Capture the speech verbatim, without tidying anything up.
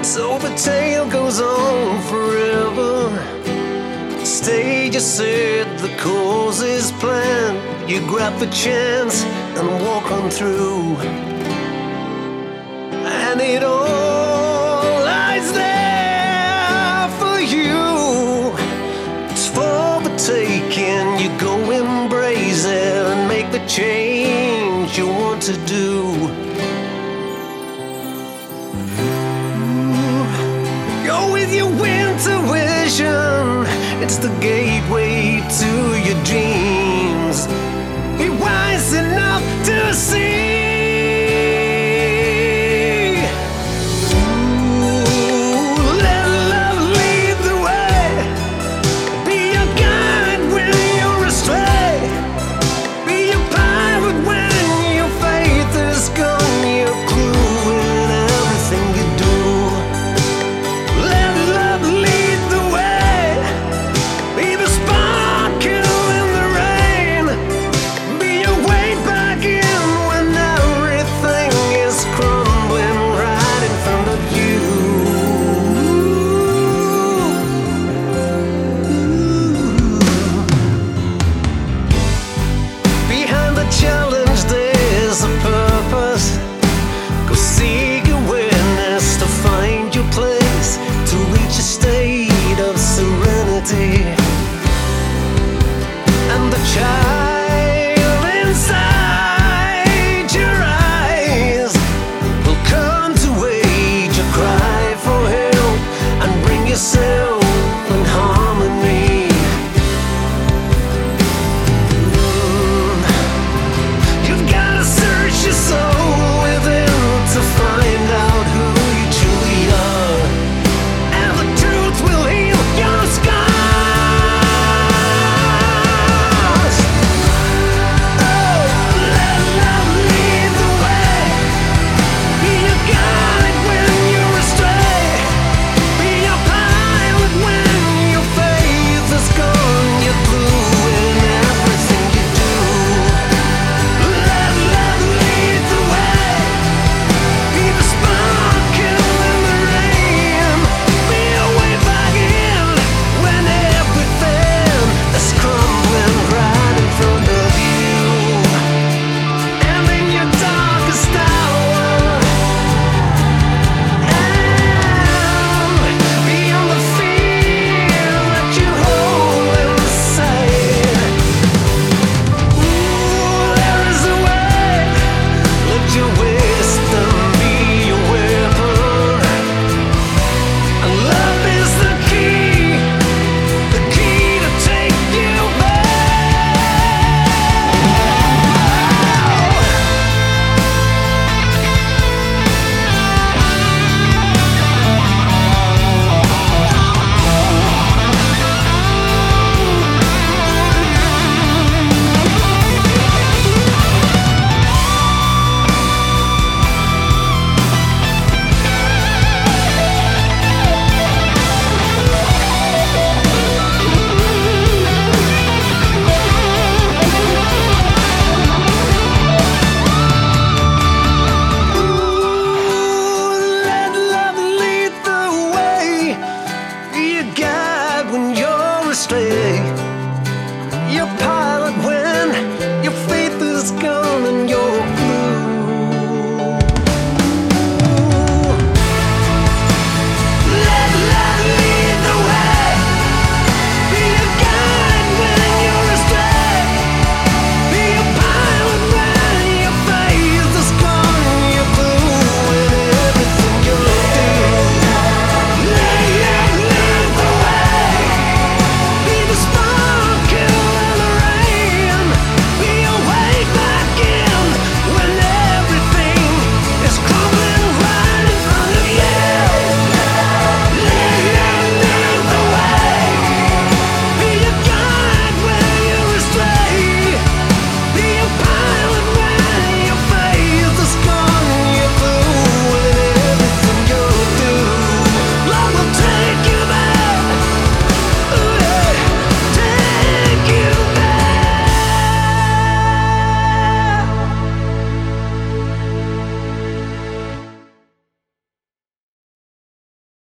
So the tale goes on forever. Stage is set, the course is planned. You grab the chance and walk on through, and it all lies there for you. It's for the taking. You go embrace it and make the change you want to do. Go with your intuition. It's the gateway to your dreams. Be wise enough to see